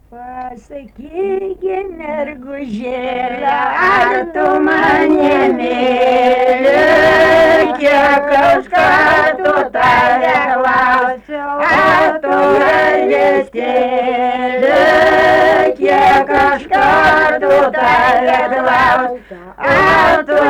Pasakyk, mergužėle, ar tu mane myli, kiek aš kartų tave klausiau, ar tu elgestėli, kiek aš kartų tave klausiau, ar tu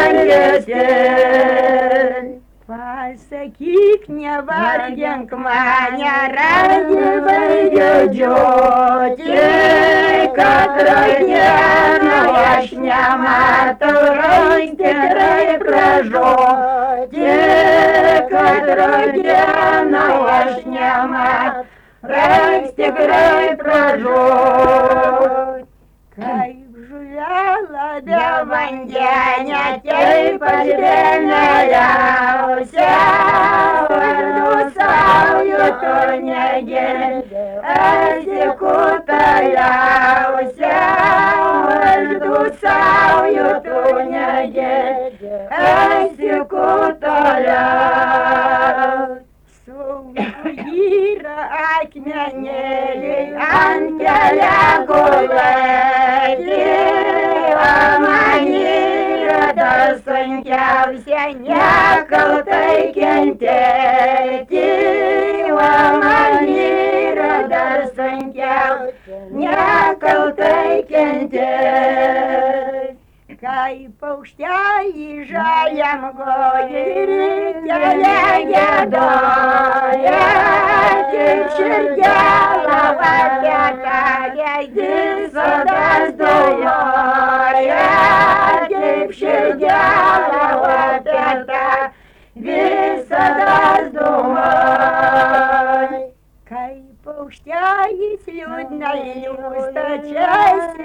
elgestėli. Pasakyk, nevargink mane, ragi baigiu džiūti, katrą dieną aš nematau, raik tikrai pražūti, katrą dieną aš nematau, raik tikrai pražūti. Kaip žuvela be vandenė, taip aš beneliausia, dusauju tu negirdi, esi kutaliausia, aš dusauju tu negirdi, esi kutaliausia. Sunku yra akmenėliai ant kelio gulėti, o man yra dar sunkiausia nekaltai kentėti, o man yra dar sunkiausia nekaltai kentėti. Kaip paukštelį žaliam gojui kelią giedoja, tik širdelę apie tave visados dainuoja, tik širdelę apie tave visados dainuoja. Kaip paukštelis liūdnai liūsta čia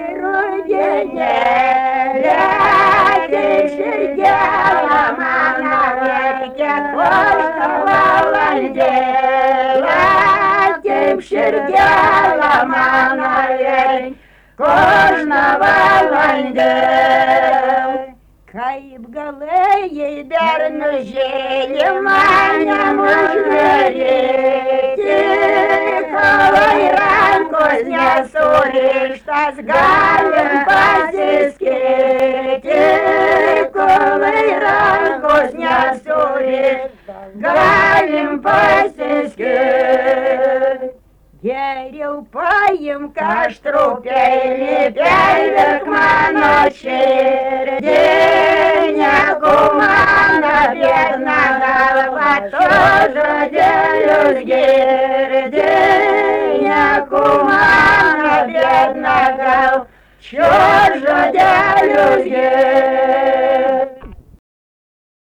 rudenėlė, tik širdelę mano verkia kožną valandėlę, tik širdelę mano verkia kožną valandėlę. Kaip galėjai dar nužėlė mane uždaryti, kol rankos nesurištas galim pasiskirti, kol rankos nesurištas galim pasiskirti. Geriau paimk aštrupėlį, perverk mano širdį, negu mano biedna galva tu žodelius girdi, negu mano biedna galva tu žodelius girdi.